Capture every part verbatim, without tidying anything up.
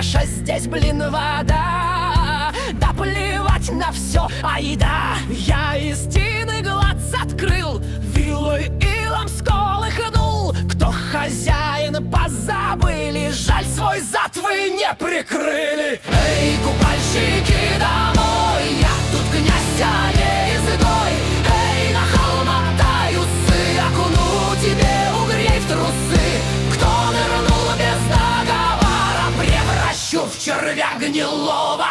чаша, здесь, блин, вода. Да плевать на все, айда. Я истины глаз открыл, вилой илом сколыхнул. Кто хозяин, позабыли, жаль, свой зад вы не прикрыли. Эй, купальщики, домой, я тут князь, а не изгой. Эй, нахал, мотай усы, окуну тебе угрей в трусы. Кто нырнул без договора, превращу в червя гнилого.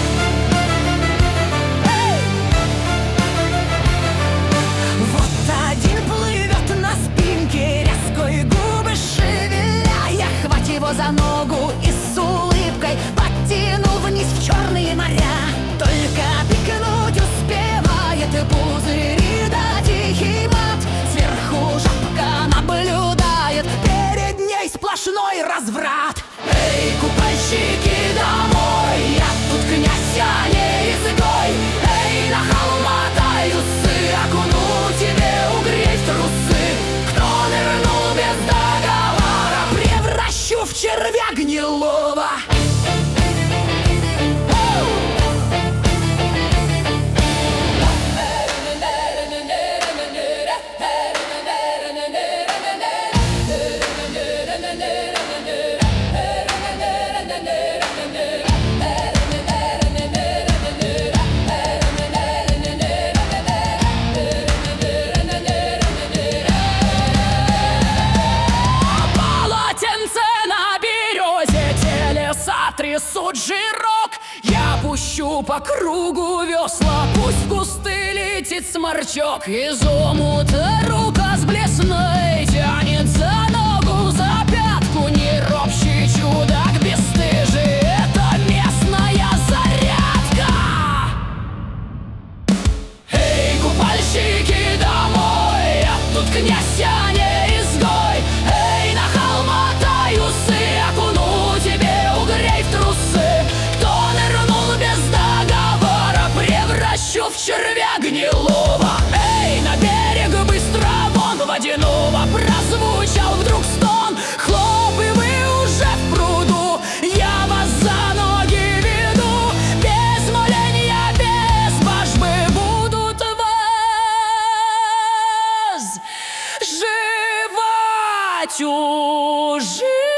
Вот один плывет на спинке, резкой губы шевеля. Я хвать его за ногу и с улыбкой подтянул вниз в черные моря. Только пикнуть успевает пузыри да тихий мат. Сверху жабка наблюдает, перед ней сплошной разврат. Эй, купальщики, домой, я тут князь, а не изгой. Эй, нахал, мотай усы, окуну тебе угреть трусы. Кто нырнул без договора, превращу в червя гнилого. Трясут жирок, я пущу по кругу весла, пусть в кусты летит сморчок. Из омута рука с блесной тянет за ногу, за пятку. Не ропщи, чудак бесстыжий, это местная зарядка. Эй, купальщики, домой, я тут князь, а не изгой. Эй, нахал, мотай усы, окуну тебе угрей в трусы. Кто нырнул без договора, превращу в червя гнилого. Эй, на берег быстро вон водяного, прозвучал вдруг стон. Хлоп, и вы уже в пруду, я вас за ноги веду. Без моления, без божбы будут вас жевать уже.